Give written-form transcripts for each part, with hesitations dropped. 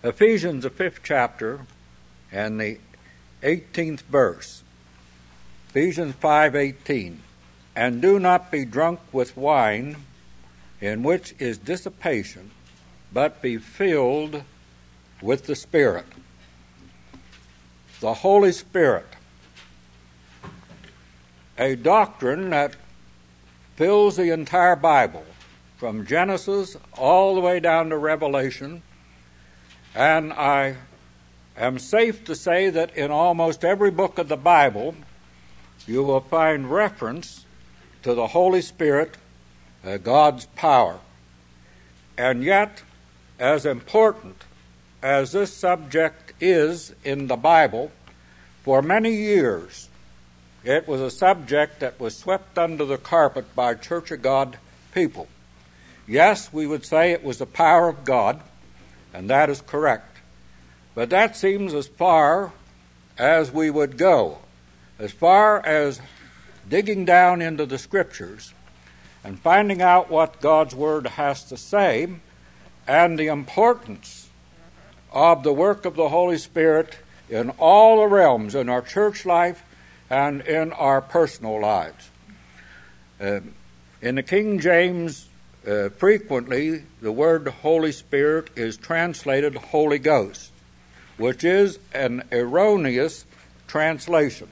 Ephesians, the 5th chapter, and the 18th verse. Ephesians 5:18. And do not be drunk with wine, in which is dissipation, but be filled with the Spirit. The Holy Spirit. A doctrine that fills the entire Bible, from Genesis all the way down to Revelation. And I am safe to say that in almost every book of the Bible, you will find reference to the Holy Spirit, God's power. And yet, as important as this subject is in the Bible, for many years, it was a subject that was swept under the carpet by Church of God people. Yes, we would say it was the power of God, and that is correct. But that seems as far as we would go, as far as digging down into the Scriptures and finding out what God's Word has to say and the importance of the work of the Holy Spirit in all the realms, in our church life and in our personal lives. In the King James, frequently the word Holy Spirit is translated Holy Ghost, which is an erroneous translation.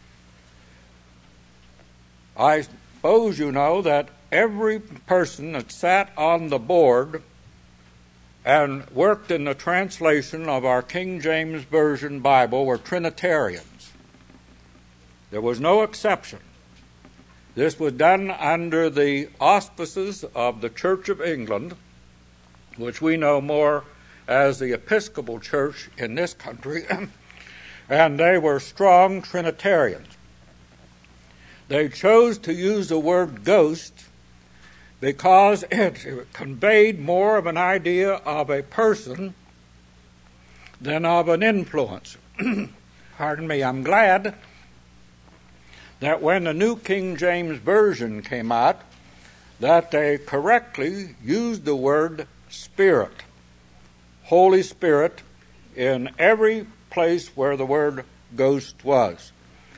I suppose you know that every person that sat on the board and worked in the translation of our King James Version Bible were Trinitarians. There was no exception. This was done under the auspices of the Church of England, which we know more as the Episcopal Church in this country, and they were strong Trinitarians. They chose to use the word ghost because it conveyed more of an idea of a person than of an influence. Pardon me, I'm glad that when the New King James Version came out, that they correctly used the word Spirit, Holy Spirit, in every place where the word ghost was.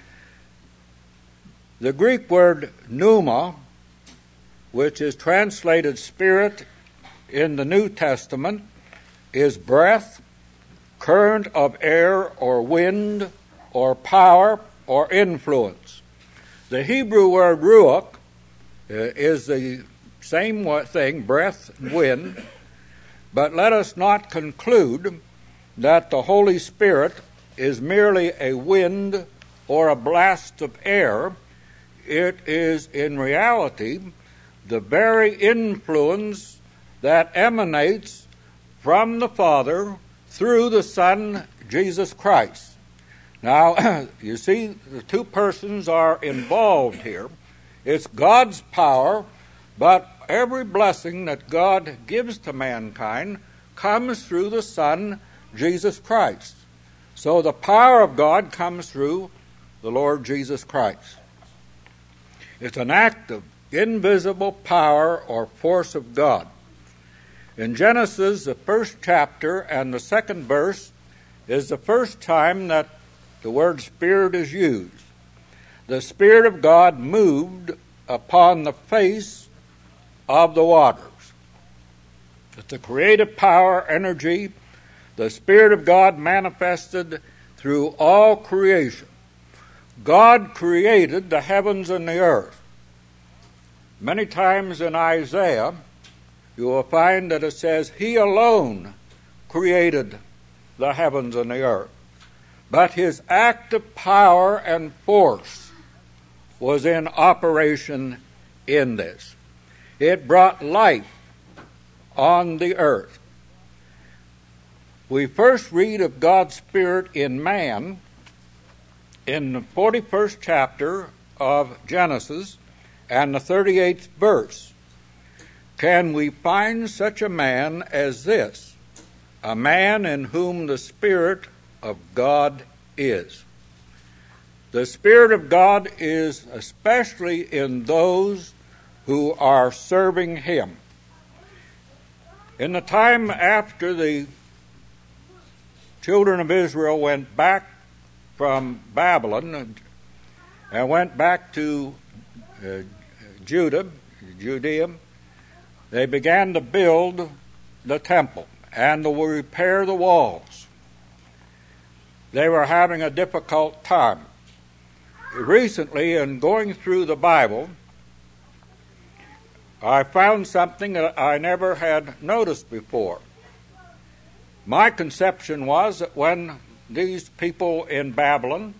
The Greek word pneuma, which is translated spirit in the New Testament, is breath, current of air or wind or power or influence. The Hebrew word ruach is the same thing, breath and wind, but let us not conclude that the Holy Spirit is merely a wind or a blast of air. It is in reality the very influence that emanates from the Father through the Son, Jesus Christ. Now, you see, the two persons are involved here. It's God's power, but every blessing that God gives to mankind comes through the Son, Jesus Christ. So the power of God comes through the Lord Jesus Christ. It's an act of invisible power or force of God. In Genesis, the 1st chapter and the 2nd verse is the first time that the word Spirit is used. The Spirit of God moved upon the face of the waters. It's the creative power, energy, the Spirit of God manifested through all creation. God created the heavens and the earth. Many times in Isaiah, you will find that it says, He alone created the heavens and the earth. But His active power and force was in operation in this. It brought life on the earth. We first read of God's Spirit in man in the 41st chapter of Genesis and the 38th verse. Can we find such a man as this, a man in whom the Spirit of God is? The Spirit of God is especially in those who are serving Him. In the time after the children of Israel went back from Babylon and went back to Judea, they began to build the temple and to repair the walls. They were having a difficult time. Recently, in going through the Bible, I found something that I never had noticed before. My conception was that when these people in Babylon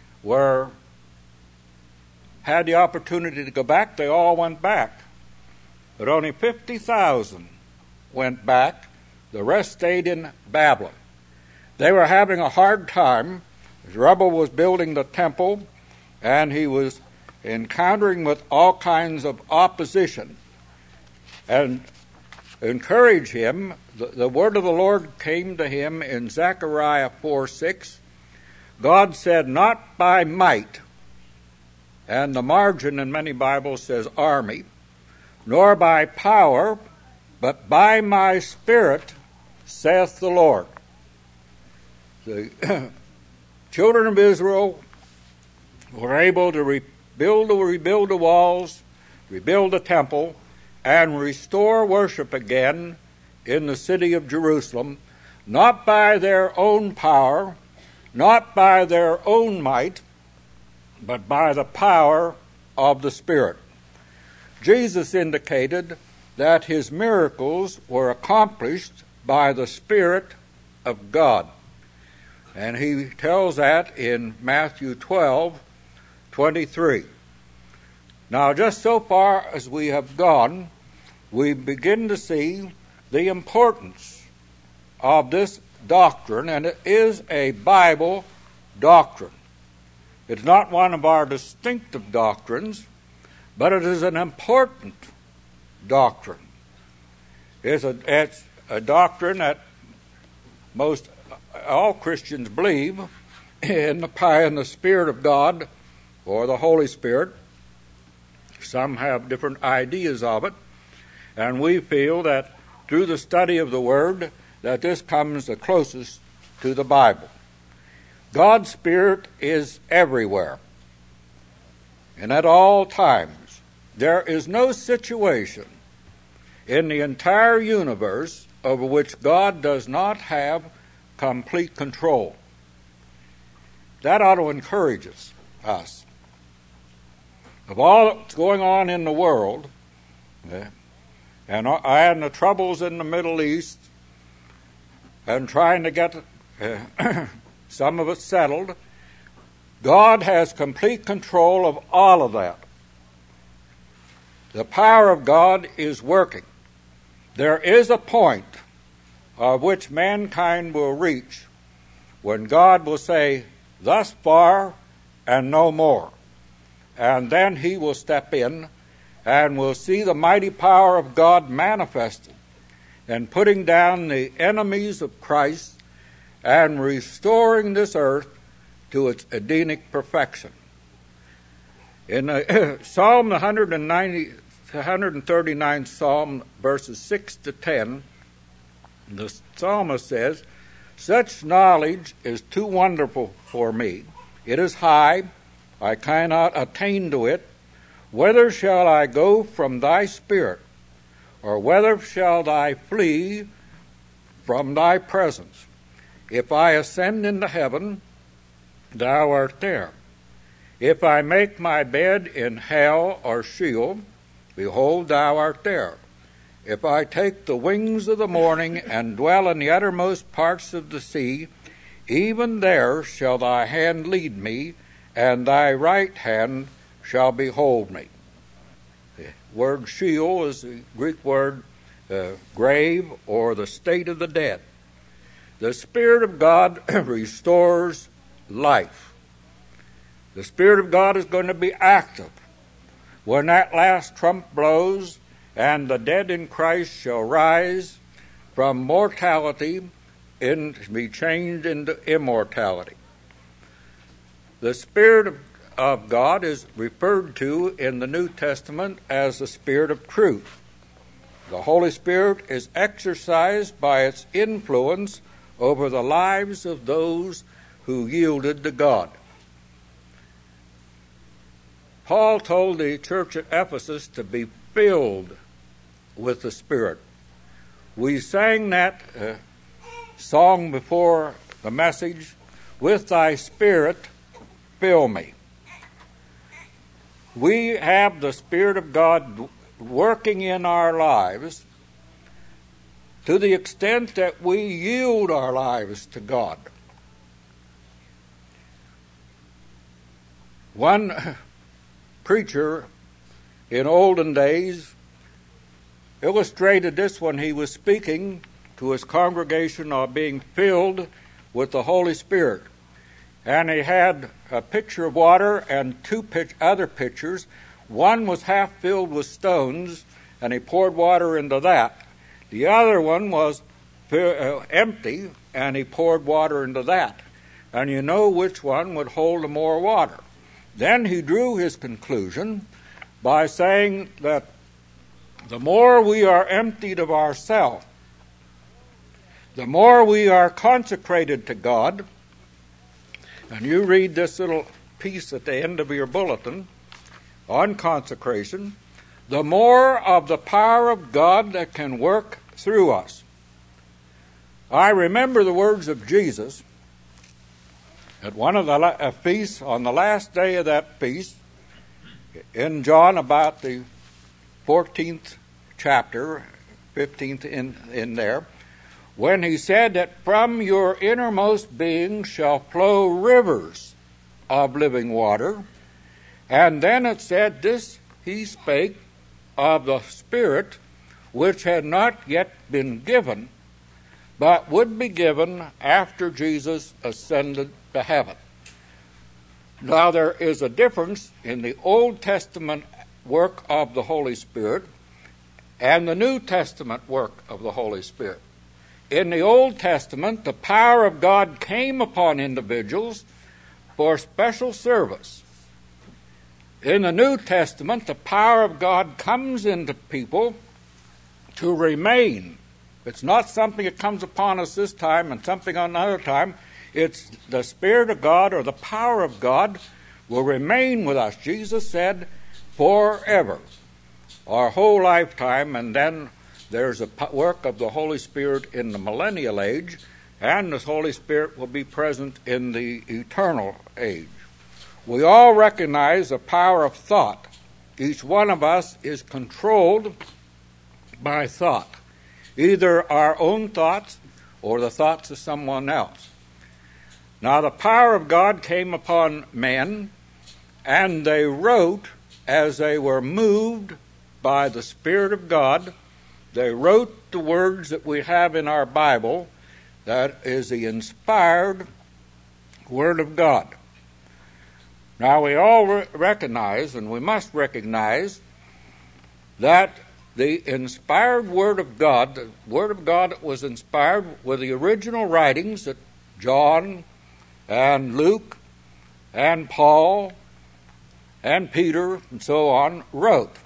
had the opportunity to go back, they all went back. But only 50,000 went back. The rest stayed in Babylon. They were having a hard time. Zerubbabel was building the temple, and he was encountering with all kinds of opposition. And encourage him, the word of the Lord came to him in Zechariah 4:6. God said, "Not by might," and the margin in many Bibles says army, "nor by power, but by my Spirit, saith the Lord." The children of Israel were able to rebuild the walls, rebuild the temple, and restore worship again in the city of Jerusalem, not by their own power, not by their own might, but by the power of the Spirit. Jesus indicated that his miracles were accomplished by the Spirit of God. And he tells that in Matthew 12:23. Now, just so far as we have gone, we begin to see the importance of this doctrine, and it is a Bible doctrine. It's not one of our distinctive doctrines, but it is an important doctrine. It's a doctrine that most all Christians believe in the Spirit of God or the Holy Spirit. Some have different ideas of it, and we feel that through the study of the Word that this comes the closest to the Bible. God's Spirit is everywhere and at all times. There is no situation in the entire universe over which God does not have complete control. That ought to encourage us. Of all that's going on in the world, and the troubles in the Middle East, and trying to get some of it settled, God has complete control of all of that. The power of God is working. There is a point of which mankind will reach when God will say, "Thus far and no more." And then he will step in and we'll see the mighty power of God manifested and putting down the enemies of Christ and restoring this earth to its Edenic perfection. In Psalm 139th Psalm, verses 6 to 10, the psalmist says, "Such knowledge is too wonderful for me. It is high, I cannot attain to it. Whither shall I go from thy spirit? Or whither shall I flee from thy presence? If I ascend into heaven, thou art there. If I make my bed in hell or Sheol, behold, thou art there. If I take the wings of the morning and dwell in the uttermost parts of the sea, even there shall thy hand lead me, and thy right hand shall behold me." The word Sheol is the Greek word grave, or the state of the dead. The Spirit of God restores life. The Spirit of God is going to be active when that last trump blows, and the dead in Christ shall rise from mortality and be changed into immortality. The Spirit of God is referred to in the New Testament as the Spirit of truth. The Holy Spirit is exercised by its influence over the lives of those who yielded to God. Paul told the church at Ephesus to be filled with the Spirit. We sang that song before the message, "With thy Spirit, fill me." We have the Spirit of God working in our lives to the extent that we yield our lives to God. One preacher in olden days illustrated this when he was speaking to his congregation of being filled with the Holy Spirit. And he had a pitcher of water and two other pitchers. One was half filled with stones, and he poured water into that. The other one was empty, and he poured water into that. And you know which one would hold the more water. Then he drew his conclusion by saying that the more we are emptied of ourselves, the more we are consecrated to God. And you read this little piece at the end of your bulletin on consecration, the more of the power of God that can work through us. I remember the words of Jesus at one of the feasts, on the last day of that feast, in John about the 14th chapter, 15th in there, when he said that from your innermost being shall flow rivers of living water. And then it said, this he spake of the Spirit, which had not yet been given, but would be given after Jesus ascended to heaven. Now there is a difference in the Old Testament work of the Holy Spirit and the New Testament work of the Holy Spirit. In the Old Testament, the power of God came upon individuals for special service. In the New Testament, the power of God comes into people to remain. It's not something that comes upon us this time and something another time. It's the Spirit of God, or the power of God, will remain with us. Jesus said, forever, our whole lifetime, and then there's a work of the Holy Spirit in the millennial age, and the Holy Spirit will be present in the eternal age. We all recognize the power of thought. Each one of us is controlled by thought, either our own thoughts or the thoughts of someone else. Now the power of God came upon men, and they wrote as they were moved by the Spirit of God. They wrote the words that we have in our Bible, that is the inspired Word of God. Now we all recognize, and we must recognize, that the inspired Word of God, the Word of God that was inspired with the original writings that John and Luke and Paul and Peter and so on wrote.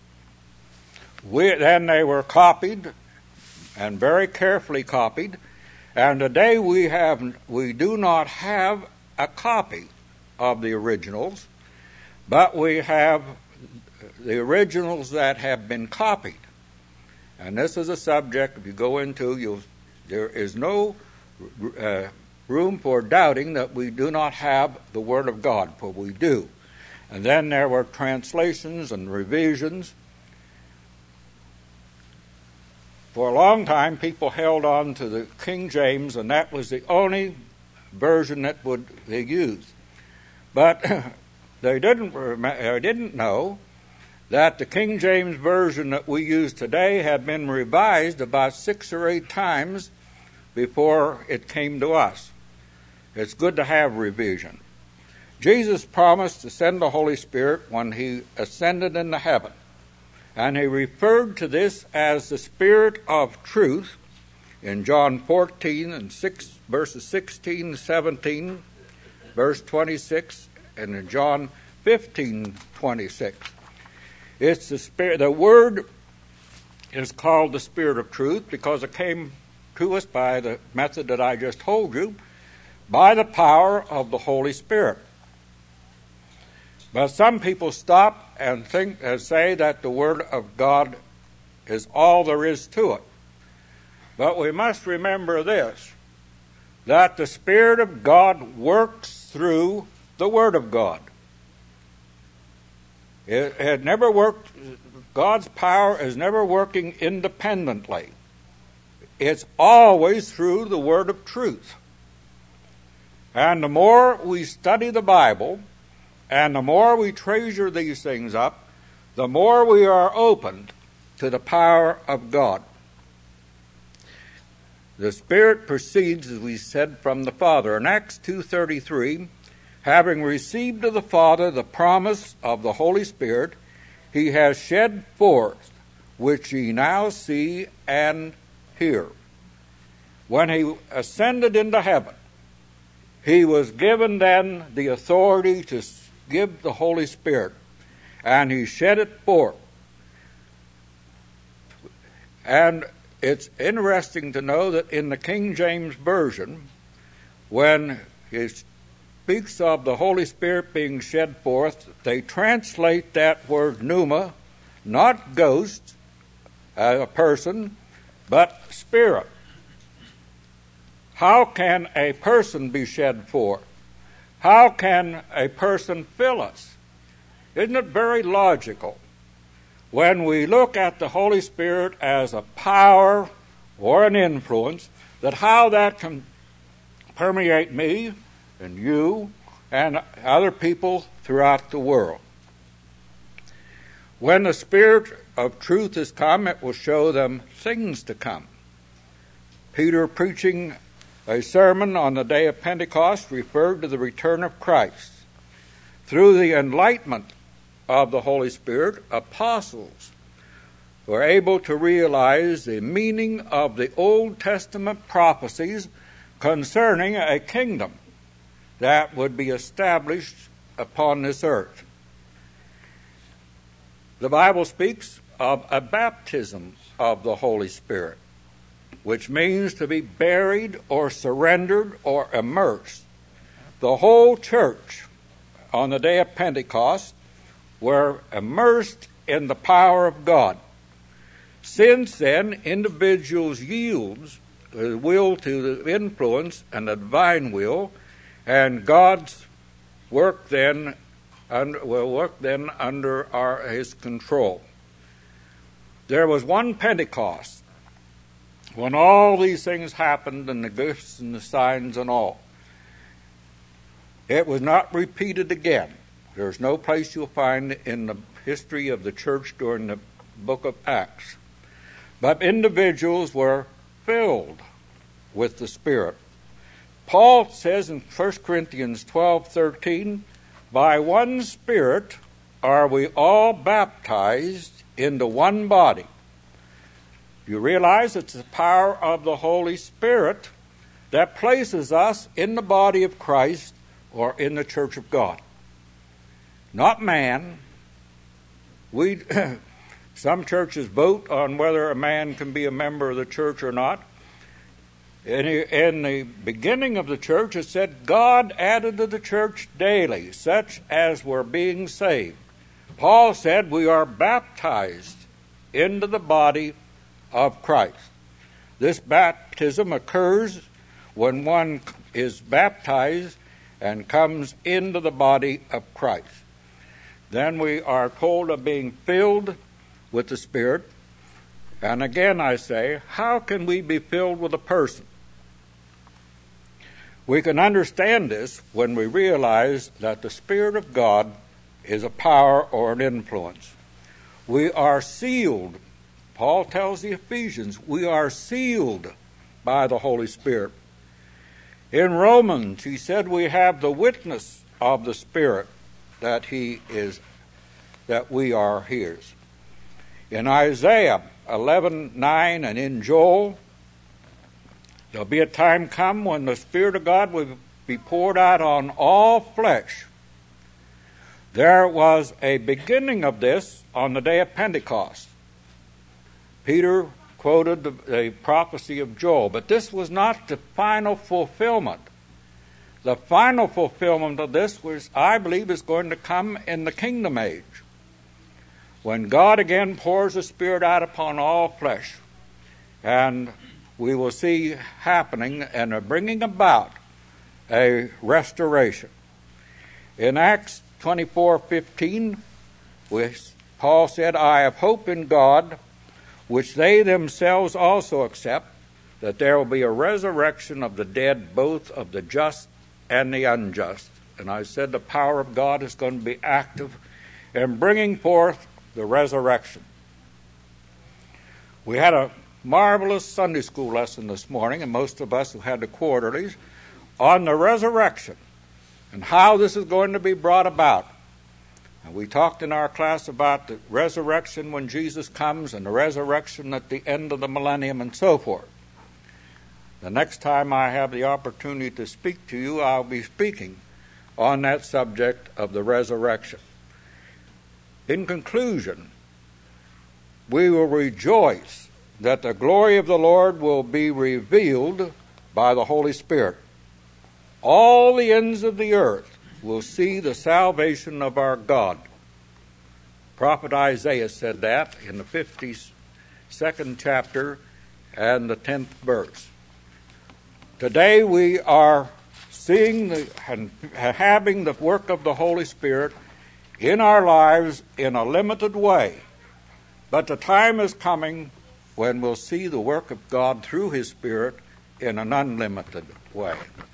Then they were copied, and very carefully copied, and today we do not have a copy of the originals, but we have the originals that have been copied. And this is a subject, if you go into, there is no room for doubting that we do not have the Word of God, for we do. And then there were translations and revisions. For a long time, people held on to the King James, and that was the only version that they used. But they didn't know that the King James Version that we use today had been revised about 6 or 8 times before it came to us. It's good to have revision. Jesus promised to send the Holy Spirit when he ascended into heaven. And he referred to this as the Spirit of truth in John 14 and verses 16 and 17, verse 26, and in John 15:26. It's the Spirit. The Word is called the Spirit of truth because it came to us by the method that I just told you, by the power of the Holy Spirit. But some people stop and say that the Word of God is all there is to it. But we must remember this, that the Spirit of God works through the Word of God. It never worked. God's power is never working independently. It's always through the Word of truth. And the more we study the Bible, and the more we treasure these things up, the more we are opened to the power of God. The Spirit proceeds, as we said, from the Father. In Acts 2:33, having received of the Father the promise of the Holy Spirit, he has shed forth, which ye now see and hear. When he ascended into heaven, he was given then the authority to give the Holy Spirit, and he shed it forth. And it's interesting to know that in the King James Version, when he speaks of the Holy Spirit being shed forth, they translate that word pneuma, not ghost, a person, but spirit. How can a person be shed forth? How can a person fill us? Isn't it very logical? When we look at the Holy Spirit as a power or an influence, that how that can permeate me and you and other people throughout the world. When the Spirit of truth is come, it will show them things to come. Peter, preaching a sermon on the day of Pentecost, referred to the return of Christ. Through the enlightenment of the Holy Spirit, apostles were able to realize the meaning of the Old Testament prophecies concerning a kingdom that would be established upon this earth. The Bible speaks of a baptism of the Holy Spirit, which means to be buried or surrendered or immersed. The whole church on the day of Pentecost were immersed in the power of God. Since then, individuals yield the will to the influence and the divine will, and God's work then will work then under his control. There was one Pentecost when all these things happened, and the gifts and the signs and all. It was not repeated again. There's no place you'll find in the history of the church during the book of Acts. But individuals were filled with the Spirit. Paul says in 1 Corinthians 12:13, by one Spirit are we all baptized into one body. You realize it's the power of the Holy Spirit that places us in the body of Christ or in the church of God. Not man. Some churches vote on whether a man can be a member of the church or not. In the beginning of the church, it said God added to the church daily such as were being saved. Paul said we are baptized into the body of Christ. This baptism occurs when one is baptized and comes into the body of Christ. Then we are told of being filled with the Spirit. And again I say, how can we be filled with a person? We can understand this when we realize that the Spirit of God is a power or an influence. We are sealed. Paul tells the Ephesians, we are sealed by the Holy Spirit. In Romans, he said we have the witness of the Spirit that we are his. In Isaiah 11:9 and in Joel, there'll be a time come when the Spirit of God will be poured out on all flesh. There was a beginning of this on the day of Pentecost. Peter quoted the prophecy of Joel, but this was not the final fulfillment. The final fulfillment of this was, I believe, is going to come in the kingdom age, when God again pours the Spirit out upon all flesh, and we will see happening and bringing about a restoration. In Acts 24:15, Paul said, I have hope in God, which they themselves also accept, that there will be a resurrection of the dead, both of the just and the unjust. And I said the power of God is going to be active in bringing forth the resurrection. We had a marvelous Sunday school lesson this morning, and most of us who had the quarterlies, on the resurrection and how this is going to be brought about. And we talked in our class about the resurrection when Jesus comes and the resurrection at the end of the millennium and so forth. The next time I have the opportunity to speak to you, I'll be speaking on that subject of the resurrection. In conclusion, we will rejoice that the glory of the Lord will be revealed by the Holy Spirit. All the ends of the earth will see the salvation of our God. Prophet Isaiah said that in the 52nd chapter and the 10th verse. Today we are seeing and having the work of the Holy Spirit in our lives in a limited way. But the time is coming when we'll see the work of God through His Spirit in an unlimited way.